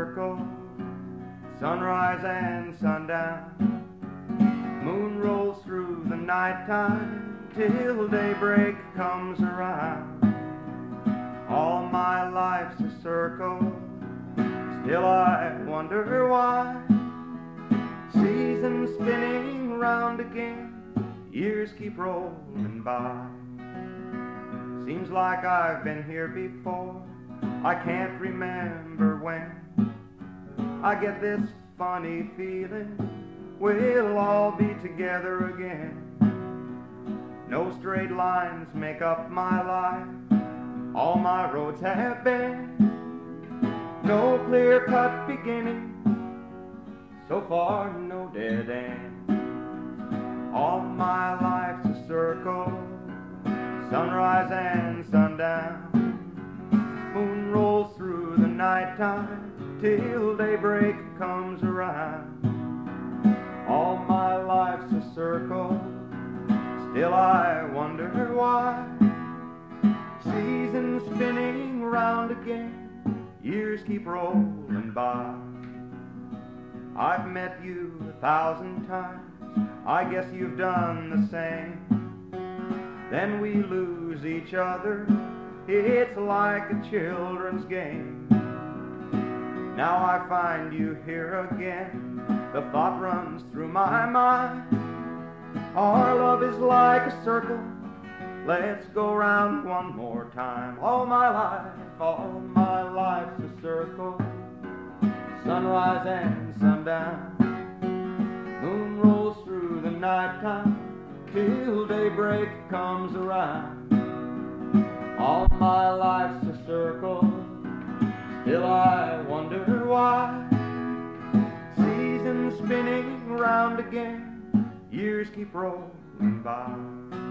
circle, sunrise and sundown. Moon rolls through the nighttime till daybreak comes around. All my life's a circle, still I wonder why. Seasons spinning round again, years keep rolling by. Seems like I've been here before, I can't remember when. I get this funny feeling we'll all be together again. No straight lines make up my life, all my roads have been. No clear-cut beginning, so far no dead end. All my life's a circle, sunrise and sundown. Moon rolls through the nighttime till daybreak comes around. All my life's a circle, still I wonder why. Seasons spinning round again, years keep rolling by. I've met you 1,000 times, I guess you've done the same. Then we lose each other, it's like a children's game. Now I find you here again, the thought runs through my mind. Our love is like a circle, let's go round one more time. All my life's a circle, sunrise and sundown. Moon rolls through the nighttime till daybreak comes around. All my life's a circle, still I wonder why. Seasons spinning round again, years keep rolling by.